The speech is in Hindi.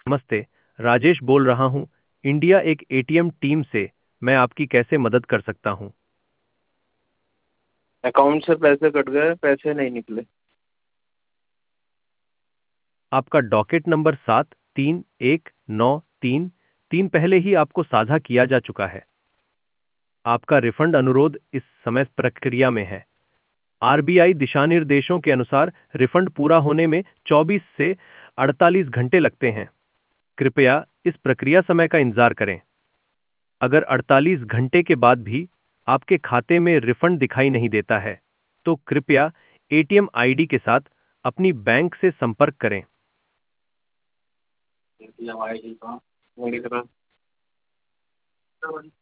नमस्ते, राजेश बोल रहा हूँ। इंडिया एक एटीएम टीम से। मैं आपकी कैसे मदद कर सकता हूँ? अकाउंट से पैसे कट गए, पैसे नहीं निकले। आपका डॉकेट नंबर 731933 पहले ही आपको साझा किया जा चुका है। आपका रिफंड अनुरोध इस समय प्रक्रिया में है। आरबीआई दिशानिर्देशों के अनुसार रिफंड पूरा होने में 24 से 48 घंटे लगते हैं। कृपया इस प्रक्रिया समय का इंतजार करें। अगर 48 घंटे के बाद भी आपके खाते में रिफंड दिखाई नहीं देता है, तो कृपया एटीएम आईडी के साथ अपनी बैंक से संपर्क करें। ATM ID का मेरी तरफ